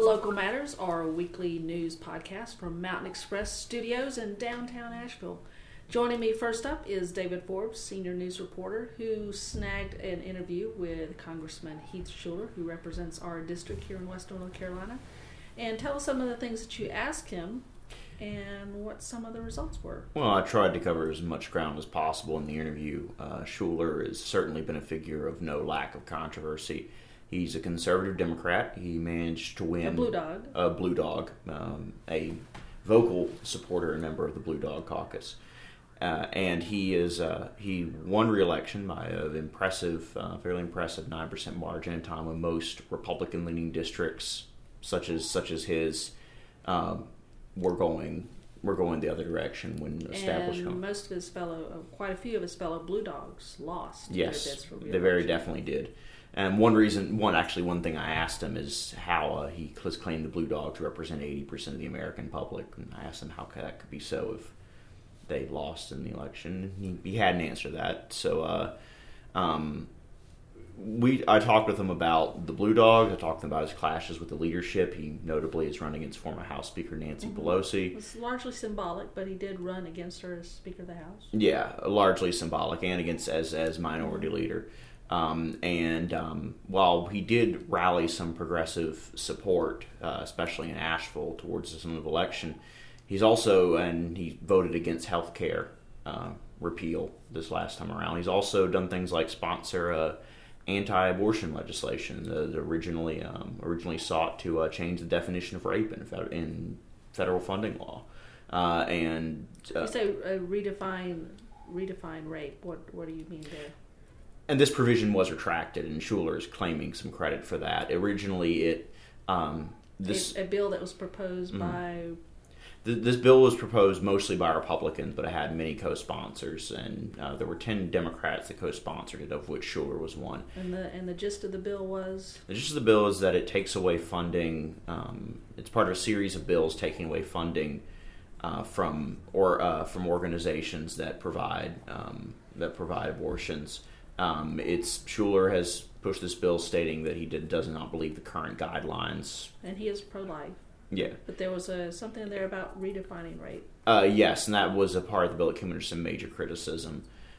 Local Matters, our weekly news podcast from Mountain Express Studios in downtown Asheville. Joining me first up is David Forbes, senior news reporter, who snagged an interview with Congressman Heath Shuler, who represents our district here in Western North Carolina. And tell us some of the things that you asked him and what some of the results were. Well, I tried to cover as much ground as possible in the interview. Shuler has certainly been a figure of no lack of controversy. He's a conservative Democrat. He managed to win A blue dog, a vocal supporter and member of the Blue Dog Caucus. And he won re-election by an fairly impressive 9% margin in a time when most Republican-leaning districts, such as his, were going the other direction when established. And most of quite a few of his fellow Blue Dogs lost. Yes, they very definitely did. And one thing I asked him is how he has claimed the Blue Dog to represent 80% of the American public. And I asked him how that could be so if they lost in the election. He had an answer to that. So I talked with him about the Blue Dog. I talked to him about his clashes with the leadership. He notably is running against former House Speaker Nancy Pelosi. It's largely symbolic, but he did run against her as Speaker of the House. Yeah, largely symbolic, and against as minority leader. While he did rally some progressive support, especially in Asheville, towards the end of the election, he voted against health care repeal this last time around. He's also done things like sponsor anti-abortion legislation that originally sought to change the definition of rape in federal funding law. You say redefine rape. What do you mean there? And this provision was retracted, and Shuler is claiming some credit for that. Originally, a bill that was proposed by. This bill was proposed mostly by Republicans, but it had many co-sponsors, and there were 10 Democrats that co-sponsored it, of which Shuler was one. And the gist of the bill was? The gist of the bill is that it takes away funding. It's part of a series of bills taking away funding from organizations that provide abortions. Shuler has pushed this bill, stating that he does not believe the current guidelines. And he is pro-life. Yeah. But there was something there about redefining rape. Yes, and that was a part of the bill that came under some major criticism,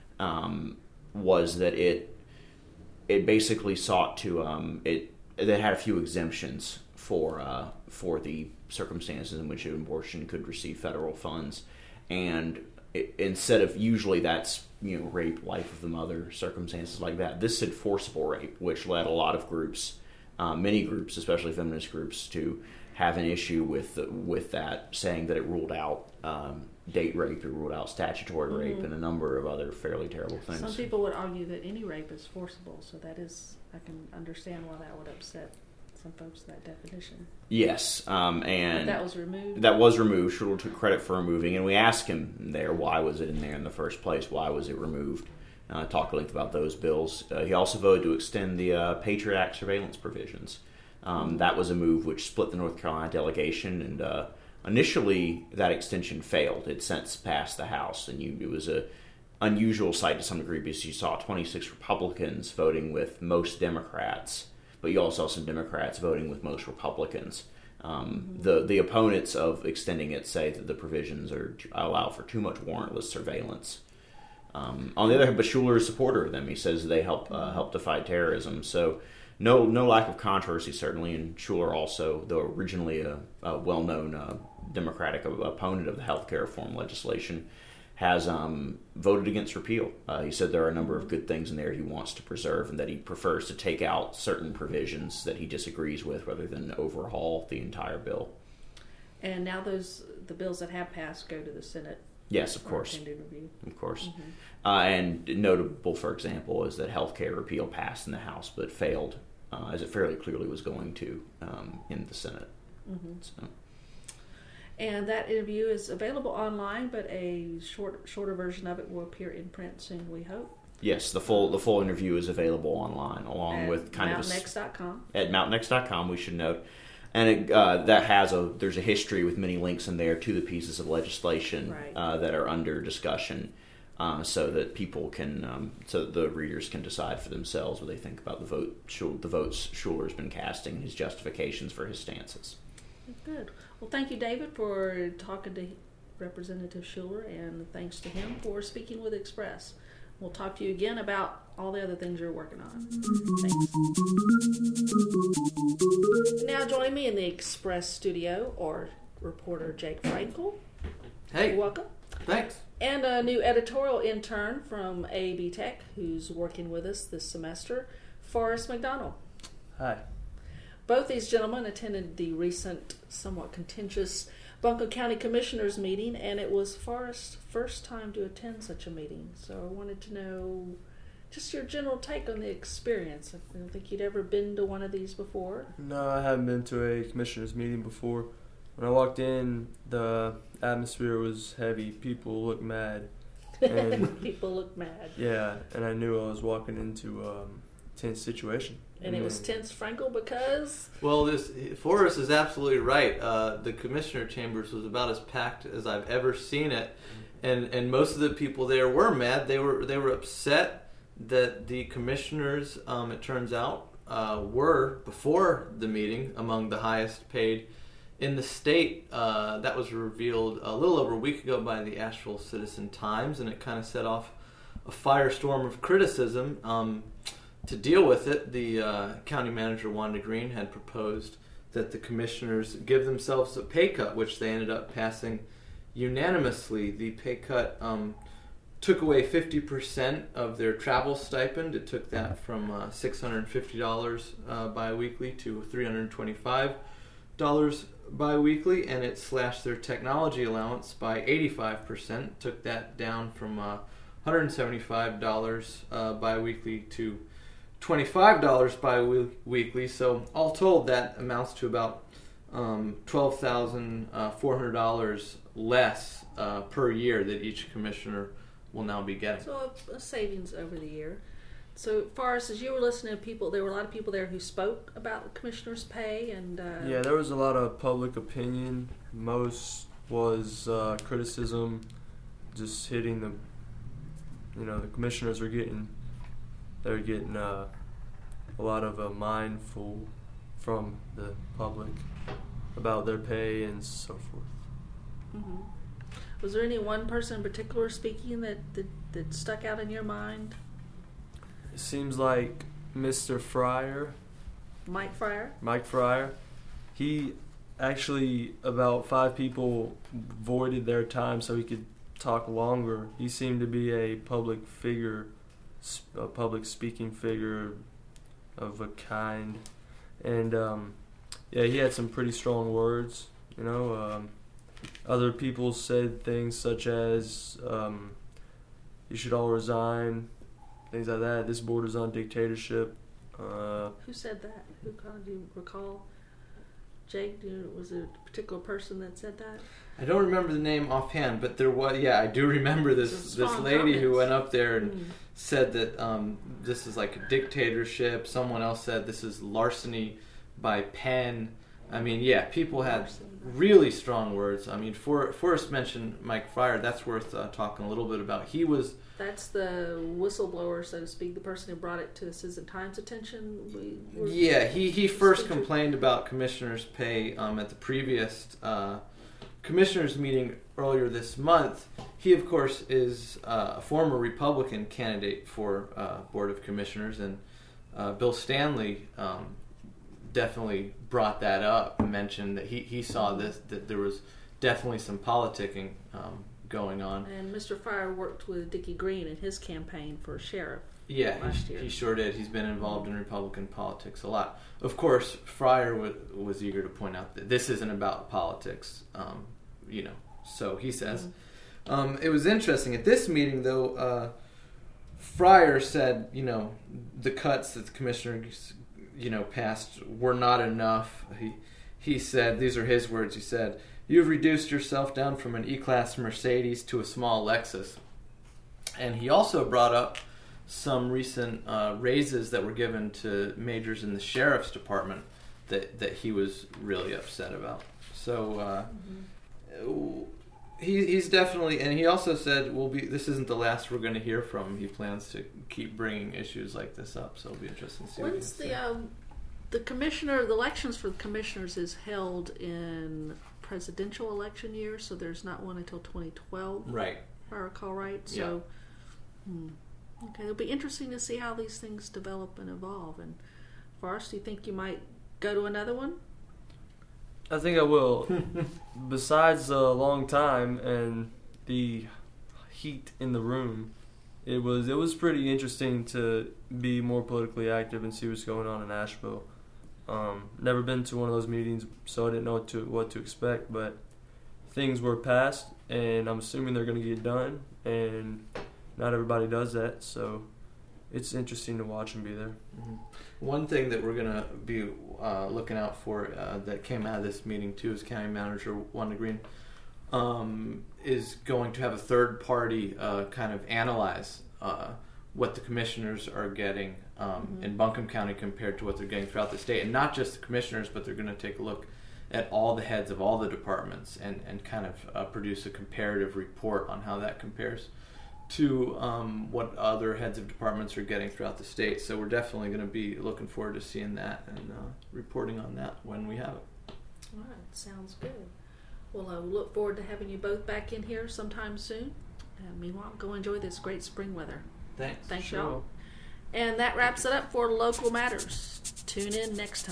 was that it basically sought to, it had a few exemptions for the circumstances in which an abortion could receive federal funds. And instead of, usually that's, rape, life of the mother, circumstances like that, this said forcible rape, which led a lot of groups, many groups, especially feminist groups, to have an issue with that, saying that it ruled out date rape, it ruled out statutory rape, and a number of other fairly terrible things. Some people would argue that any rape is forcible, so I can understand why that would upset some folks, that definition. Yes, and but that was removed? That was removed. Shuler took credit for removing, and we asked him there, why was it in there in the first place? Why was it removed? Talked at length about those bills. He also voted to extend the Patriot Act surveillance provisions. That was a move which split the North Carolina delegation, and initially that extension failed. It since passed the House, and it was an unusual sight to some degree because you saw 26 Republicans voting with most Democrats, but you also saw some Democrats voting with most Republicans. The opponents of extending it say that the provisions allow for too much warrantless surveillance. On the other hand, but Shuler is a supporter of them. He says they help to fight terrorism. So no lack of controversy, certainly. And Shuler also, though originally a well-known Democratic opponent of the health care reform legislation, has voted against repeal. He said there are a number of good things in there he wants to preserve, and that he prefers to take out certain provisions that he disagrees with rather than overhaul the entire bill. And now the bills that have passed go to the Senate. Yes, of course. Of course. Mm-hmm. And notable, for example, is that health care repeal passed in the House but failed, as it fairly clearly was going to, in the Senate. Mm-hmm. So. And that interview is available online, but a shorter version of it will appear in print soon, we hope. Yes, the full interview is available online, along at with kind mountainx.com. At mountainx.com, we should note. And there's a history with many links in there to the pieces of legislation right. That are under discussion. so that people can, so that the readers can decide for themselves what they think about the votes Schuler's been casting, his justifications for his stances. Good. Well, thank you, David, for talking to Representative Schuler, and thanks to him for speaking with Express. We'll talk to you again about all the other things you're working on. Thanks. Now joining me in the Express studio are reporter Jake Frankel. Hey. Welcome. Thanks. And a new editorial intern from AAB Tech who's working with us this semester, Forrest McDonald. Hi. Both these gentlemen attended the recent, somewhat contentious Buncombe County Commissioners meeting, and it was Forrest's first time to attend such a meeting. So I wanted to know just your general take on the experience. I don't think you'd ever been to one of these before. No, I haven't been to a commissioners meeting before. When I walked in, the atmosphere was heavy. People looked mad. And People look mad. yeah, and I knew I was walking into a tense situation. And it was tense, Frankel, because... Well, Forrest is absolutely right. The commissioner chambers was about as packed as I've ever seen it, and most of the people there were mad. They were upset that the commissioners, it turns out, were before the meeting among the highest paid in the state. That was revealed a little over a week ago by the Asheville Citizen-Times, and it kind of set off a firestorm of criticism. To deal with it, the county manager, Wanda Green, had proposed that the commissioners give themselves a pay cut, which they ended up passing unanimously. The pay cut took away 50% of their travel stipend. It took that from $650 biweekly to $325 biweekly, and it slashed their technology allowance by 85%. Took that down from $175 biweekly to $25 bi-weekly. So all told, that amounts to about $12,400 less per year that each commissioner will now be getting. So a savings over the year. So Forrest, as you were listening to people, there were a lot of people there who spoke about the commissioner's pay, and yeah, there was a lot of public opinion. Most was criticism, just hitting the, the commissioners are getting. They're getting a lot of mindful from the public about their pay and so forth. Mm-hmm. Was there any one person in particular speaking that stuck out in your mind? It seems like Mr. Fryer. Mike Fryer? Mike Fryer. He actually, about 5 people voided their time so he could talk longer. He seemed to be a public figure, a public speaking figure of a kind, and yeah, he had some pretty strong words. Other people said things such as you should all resign, things like that. This borders on dictatorship. Who said that? Do you recall? Jake, was there a particular person that said that? I don't remember the name offhand, but there was. Yeah, I do remember this lady who went up there and said that this is like a dictatorship. Someone else said this is larceny by pen. I mean, yeah, people had really strong words. I mean, Forrest mentioned Mike Fryer. That's worth talking a little bit about. That's the whistleblower, so to speak, the person who brought it to the Citizen-Times' attention. He first complained about commissioners' pay at the previous commissioners meeting earlier this month. He, of course, is a former Republican candidate for Board of Commissioners, and Bill Stanley definitely brought that up and mentioned that he saw that there was definitely some politicking going on. And Mr. Fryer worked with Dickie Green in his campaign for sheriff. Yeah, last year. He sure did. He's been involved in Republican politics a lot. Of course, Fryer was eager to point out that this isn't about politics, so he says. Mm-hmm. It was interesting. At this meeting, though, Fryer said, the cuts that the commissioners, passed were not enough. He said, these are his words, he said, "You've reduced yourself down from an E-Class Mercedes to a small Lexus." And he also brought up some recent raises that were given to majors in the sheriff's department that he was really upset about. So He's definitely, and he also said, this isn't the last we're going to hear from him. He plans to keep bringing issues like this up, so it'll be interesting to see. When's the elections for the commissioners is held in presidential election year, so there's not one until 2012. Right. If I recall right. So, okay, it'll be interesting to see how these things develop and evolve. And Forrest, do you think you might go to another one? I think I will. Besides a long time and the heat in the room, it was pretty interesting to be more politically active and see what's going on in Asheville. Never been to one of those meetings, so I didn't know what to expect. But things were passed, and I'm assuming they're going to get done. And not everybody does that, so it's interesting to watch and be there. Mm-hmm. One thing that we're going to be looking out for that came out of this meeting too is County Manager Wanda Green is going to have a third party kind of analyze what the commissioners are getting in Buncombe County compared to what they're getting throughout the state. And not just the commissioners, but they're going to take a look at all the heads of all the departments and kind of produce a comparative report on how that compares to what other heads of departments are getting throughout the state. So we're definitely going to be looking forward to seeing that and reporting on that when we have it. All right, sounds good. Well, I will look forward to having you both back in here sometime soon. Meanwhile, go enjoy this great spring weather. Thanks. Thanks, Sure. y'all. And that wraps it up for Local Matters. Tune in next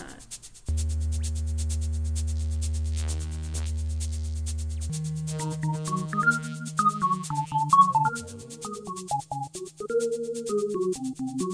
time.